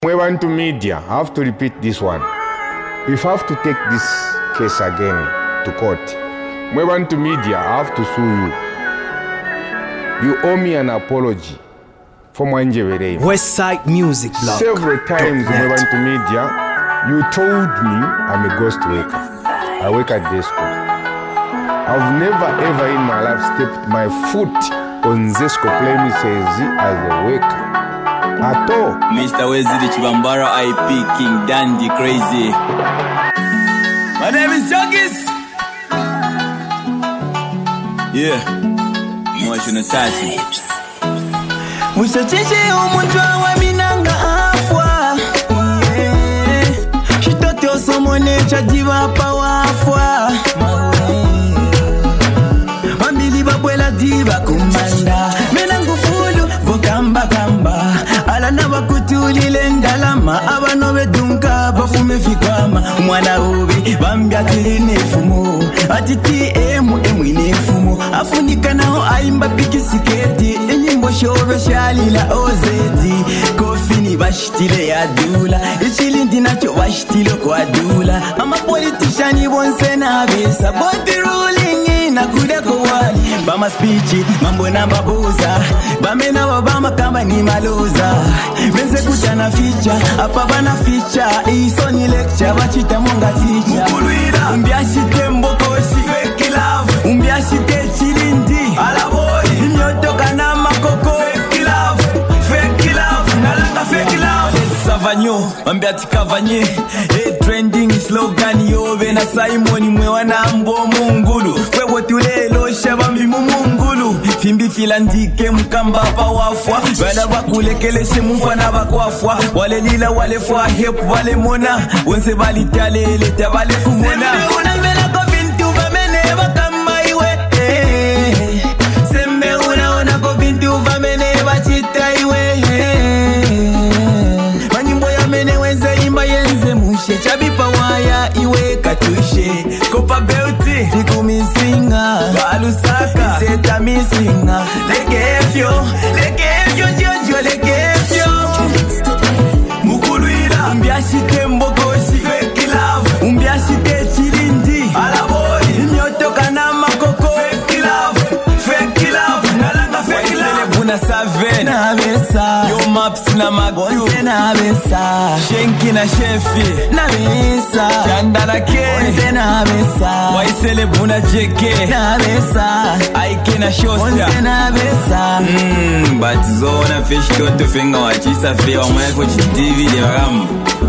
Mwebantu Media, I have to repeat this one. If I have to take this case again to court, Mwebantu Media, I have to sue you. You owe me an apology for Mwanje Verei. Westside Music Blog. Several times, Mwebantu Media, you told me I'm a ghost worker. I work at this school. I've never ever in my life stepped my foot on Zesco premises as a worker. At all. Mr. Wesley Chibambara IP King Dandy Crazy. My name is Juggies. Yeah. Emotional touching. Musacheche umunjwa wa minanga afwa. Yeah. Shitote osomone chajiva pa wafwa. Mambili babwela diva kumanda. Menangu fulu vokamba kamba. Alana bakutulile ndalama. Abano bedunka bafume fikwama. Mwana ubi bambia tiline fumo. Atiti emu inefumo. Afunika nao aimba pikisiketi. Enyimbo shove shalila ozeti. Kofini bashitile ya dula. Ichilindi nacho bashitile kwa dula. Ama politiciani bonse na visa. Body ruling na kude kowali. Bama speechi mambo na mabuza. Bamena wabama kama ni maloza. Meze kutana feature. Apa bana feature. Iso ni lecture. Bachita monga teacher. Mukuluira umbiashite mbokoshi. Fake love umbiashite chilindi. Alaboy imyotoka na makoko. Fake love nalanga fake love. Savanyo ambiati kavanye. Trending slogan yobe na Simon mwewa na mbo mungulu. Kwewo tulelo shabambi mungulu. Fimbi filandike mkamba pa wafwa. Bada bakulekeleshe mufana bakwafwa. Wale lila wale fwa hep wale mona. Wense bali talele tabale kumona. Sembe unambela kovintu vamene bakama iwe. Sembe una kovintu vamene bachita iwe. Manyimbo ya mene wenze imba yenze mushe. Chabipa waya iwe katushe. Kopa beauty tikumisinga. Balusaka iseta misinga. Lekefyo jojo lekefyo. Mukuluira umbiashite mbokoshi. Fake love umbiashite chilindi. Alaboy imyotoka na makoko. Fake love nalanga fake love. Buna saven na besa. Yo maps na magonse na besa. Shenki na shefi na besa. Chandana ke onse na besa. Waisele buna jeke na besa. Aike na shosta onse na besa. But zona fish toto finga wachisa fe wa mwefo TV de ram.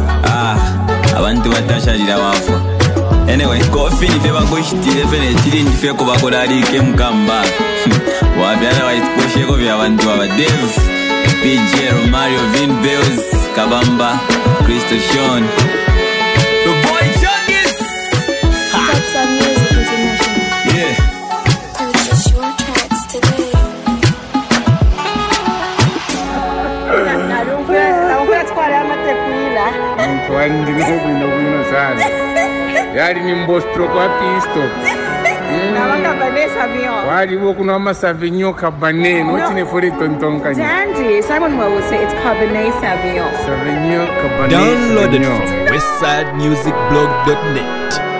Abantu batashalira wafa. Anyway, coffee ni feba kushitile fene chili ni feko bakolari ke mkamba. Wabyala waitposheko bya abantu abadev. PJ Romario Vin Bells Kabamba Christo Sean. The boy Juggies. Types of music international. Yeah. Purchase your tracks today. Yari ni mbostro kwa pisto. Nawanga Vanessa Vion. Wali woku na Savignon Cabernet. What in for it tontonka? Dandy. Simon will say it's Cabernet Sauvignon. Savignon Cabernet. Download it from westsidemusicblog.net.